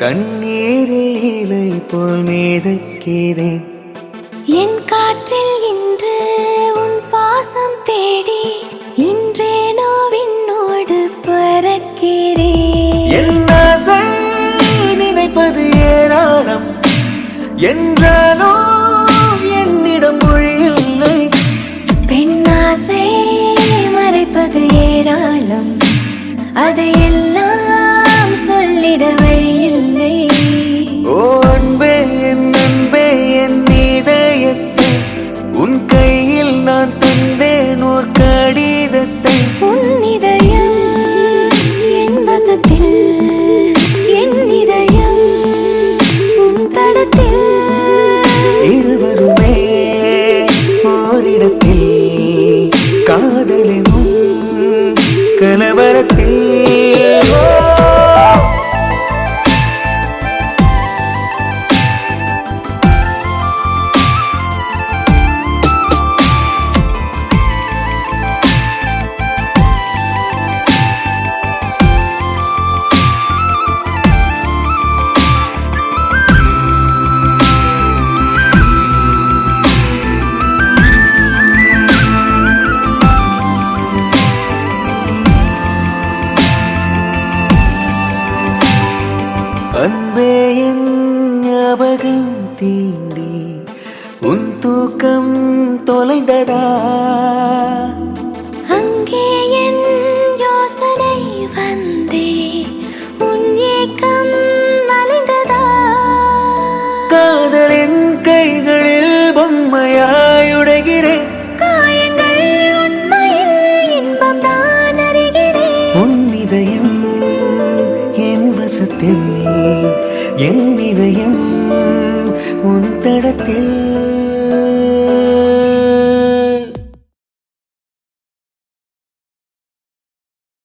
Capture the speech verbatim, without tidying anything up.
தண்ணீரில் இலை போல் மிதக்கிறேன். என் காற்றில் இன்று உன் சுவாசம் தேடி இன்றேனோ விண்ணோடு பறக்கிறேன். என் ஆசை நினைப்பது ஏராளம் என்றாலோ என்னிடம் மொழி இல்லை. பெண்ணாசை மறைப்பது ஏராளம், அதையெல்லாம் சொல்லிட வழியில்லை. ஓ அன்பே என் அன்பே என் இதயத்தை உன் கையில் நான் தந்தேன் ஓர் கடிதத்தை. உன் இதயம் என் வசத்தில், என் இதயம் உன் தடத்தில். இருவருமே ஓரிடத்தில் காதலினும் கலவரத்தில். அன்பே என் ஞாபகம் தீண்டி உன் தூக்கம் தொலைந்ததா? அங்கே என் யோசனை வந்தே உன் ஏக்கம் மலைந்ததா? காதலின் கைகளில் பொம்மையாயுடைகிறேன். காயங்கள் உண்மையில் இன்பம் தான் அறிகிறேன். உன் இதயம் என் வசத்தில், என் இதயம் உன் தடத்தில்.